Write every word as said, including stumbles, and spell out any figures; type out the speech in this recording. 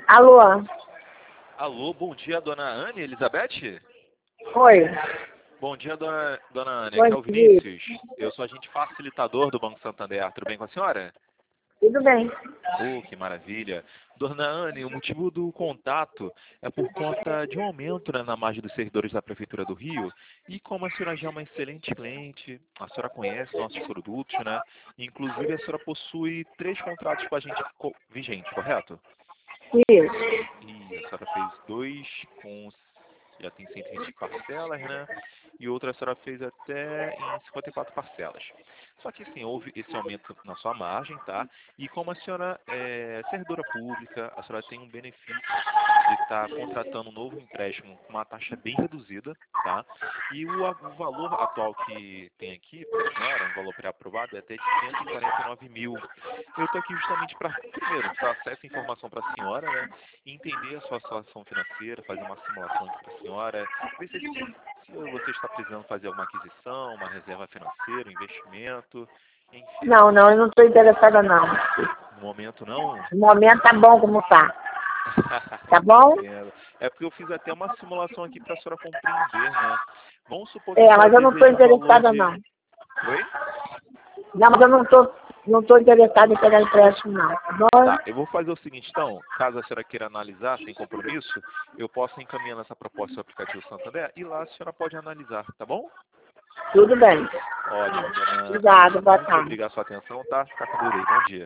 Alô? Alô, bom dia, dona Anne Elizabeth? Oi. Bom dia, dona, dona Anne. Bom Aqui é o dia. Vinícius. Eu sou agente facilitador do Banco Santander. Tudo bem com a senhora? Tudo bem? Oh, que maravilha. Dona Anne, o motivo do contato é por conta de um aumento, né, na margem dos servidores da Prefeitura do Rio. E como a senhora já é uma excelente cliente, a senhora conhece nossos produtos, né? Inclusive, a senhora possui três contratos com a gente co- vigente, correto? Isso. E a senhora fez dois com, já tem cento e vinte parcelas, né? E outra a senhora fez até em cinquenta e quatro parcelas. Só que sim, houve esse aumento na sua margem, tá? E como a senhora é servidora pública, a senhora tem um benefício de estar contratando um novo empréstimo com uma taxa bem reduzida, tá? E o, a- o valor atual que tem aqui para a senhora, um valor pré-aprovado, é até de cento e quarenta e nove mil. Eu estou aqui justamente para, primeiro, passar essa informação para a senhora, né? Entender a sua situação financeira, fazer uma simulação aqui para a senhora, ver se, se você está precisando fazer alguma aquisição, uma reserva financeira, um investimento, enfim. Não, não, eu não estou interessada não. No momento não. No momento tá bom como tá. Tá bom? Entendo. É porque eu fiz até uma simulação aqui para a senhora compreender, né? Vamos supor que a É, senhora mas eu não estou deseja um valor interessada de... não. Oi? Não, mas eu não estou não tô interessada em pegar empréstimo não. Tá bom? Tá, eu vou fazer o seguinte então, caso a senhora queira analisar sem compromisso, eu posso encaminhar essa proposta do aplicativo Santander e lá a senhora pode analisar, tá bom? Tudo bem. Ótimo, dona Obrigada, Anne. boa Muito tarde. obrigado pela sua atenção, tá? Fica com Deus aí. Bom dia.